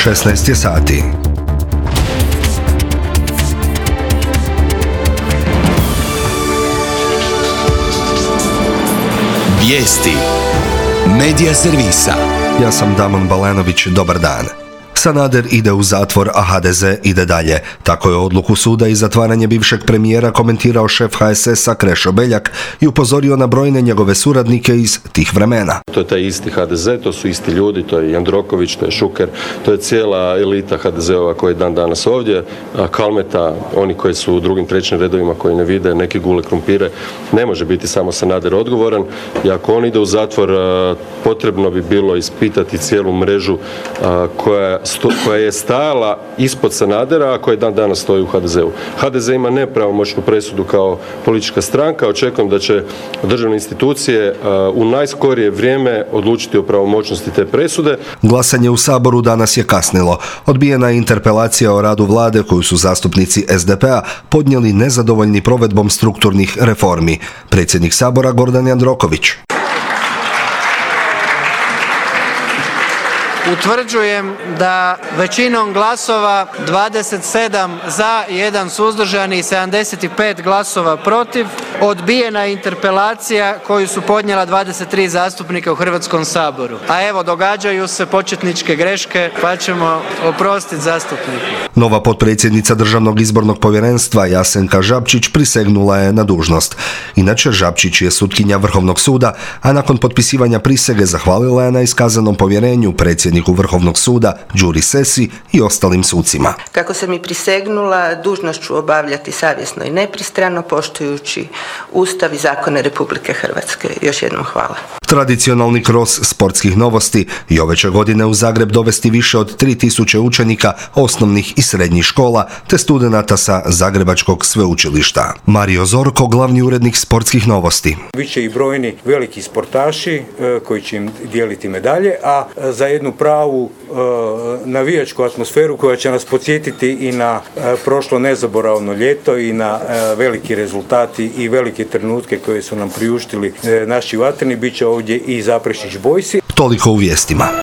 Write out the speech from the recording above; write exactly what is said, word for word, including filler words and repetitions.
šesnaest je sati. Vijesti Medija servisa. Ja sam Damon Balenović, dobar dan. Sanader ide u zatvor, a ha de ze ide dalje. Tako je odluku suda i zatvaranje bivšeg premijera komentirao šef ha es esa Krešo Beljak i upozorio na brojne njegove suradnike iz tih vremena. To je taj isti ha de ze, to su isti ljudi, to je Jandroković, to je Šuker, to je cijela elita ha de zeova koja je dan danas ovdje, Kalmeta, oni koji su u drugim, trećim redovima koji ne vide, neki gule krumpire. Ne može biti samo Sanader odgovoran i ako on ide u zatvor, potrebno bi bilo ispitati cijelu mrežu koja koja je stajala ispod Sanadera, a koja dan danas stoji u ha de zeu. ha de ze ima nepravomoćnu presudu kao politička stranka. Očekujem da će državne institucije u najskorije vrijeme odlučiti o pravomoćnosti te presude. Glasanje u Saboru danas je kasnilo. Odbijena je interpelacija o radu vlade koju su zastupnici es de pe a podnijeli nezadovoljni provedbom strukturnih reformi. Predsjednik Sabora Gordan Jandroković. Utvrđujem da većinom glasova dvadeset sedam za, jedan suzdržani i sedamdeset pet glasova protiv odbijena interpelacija koju su podnijela dvadeset tri zastupnika u Hrvatskom saboru. A evo, događaju se početničke greške pa ćemo oprostiti zastupniku. Nova potpredsjednica Državnog izbornog povjerenstva Jasenka Žabčić prisegnula je na dužnost. Inače, Žabčić je sutkinja Vrhovnog suda, a nakon potpisivanja prisege zahvalila je na iskazanom povjerenju predsjedniku Vrhovnog suda Đuri Sesi i ostalim sucima. Kako sam i prisegnula, dužnost ću obavljati savjesno i nepristrano, poštujući Ustav i zakone Republike Hrvatske. Još jednom hvala. Tradicionalni kros sportskih novosti i ove će godine u Zagreb dovesti više od tri tisuće učenika osnovnih i srednjih škola te studenata sa Zagrebačkog sveučilišta. Mario Zorko, glavni urednik sportskih novosti. Biće i brojni veliki sportaši koji će im dijeliti medalje, a za jednu pravu navijačku atmosferu koja će nas podsjetiti i na prošlo nezaboravno ljeto i na veliki rezultati i velike trenutke koje su nam priuštili naši vatreni, bit će ovdje i Zaprešić Bojsi. Toliko u vijestima.